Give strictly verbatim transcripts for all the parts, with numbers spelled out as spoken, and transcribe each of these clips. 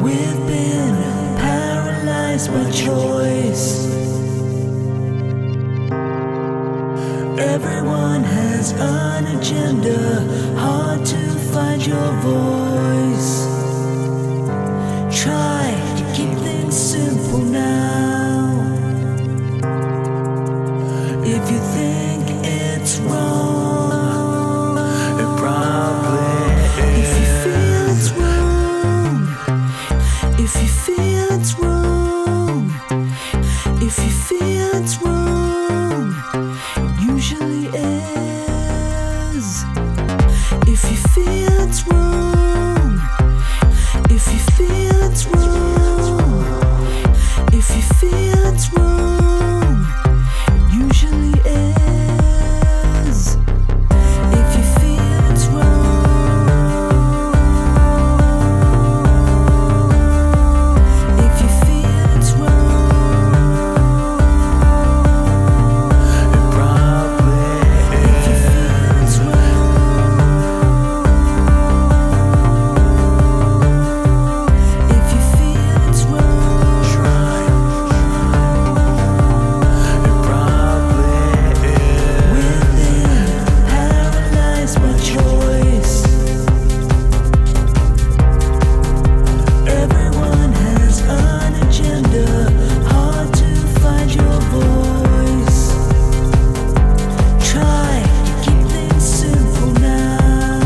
We've been paralyzed by choice. Everyone has an agenda, hard to find your voice. Try to keep things simple now. If you think it's wrong, it probably is. If you feel it's wrong, if you feel it's wrong, if you feel it's wrong, it usually is. If you feel it's wrong, if you feel it's wrong, if you feel it's wrong, it usually is. If you feel it's wrong, if you feel it's wrong, it probably is. If you feel it's wrong, if you feel it's wrong, try. It probably is. We've been paralyzed by choice. Everyone has an agenda, hard to find your voice. Try to keep things simple now.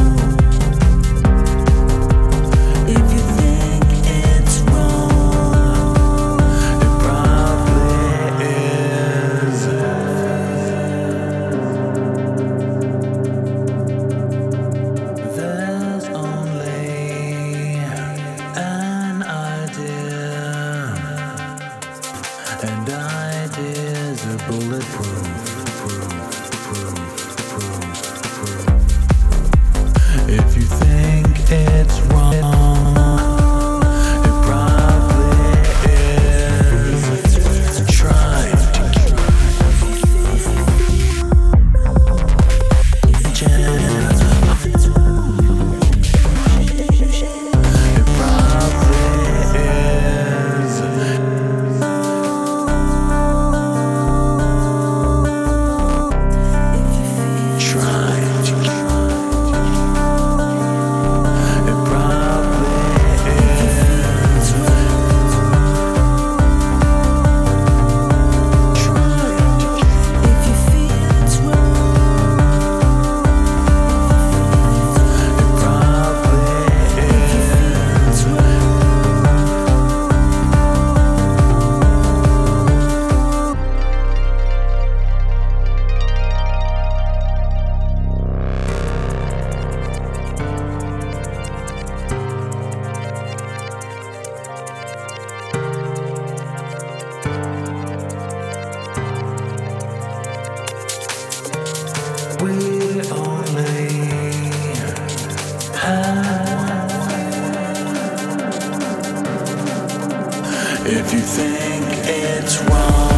If you think it's wrong, it probably is. There's only an idea, and ideas are bulletproof. Proof, proof, proof, proof. If you think it's wrong, it probably is. Try to keep it gentle. It probably is. Try to keep it probably is. If you feel it's wrong, it probably is. It's We only have one. If you think it's wrong,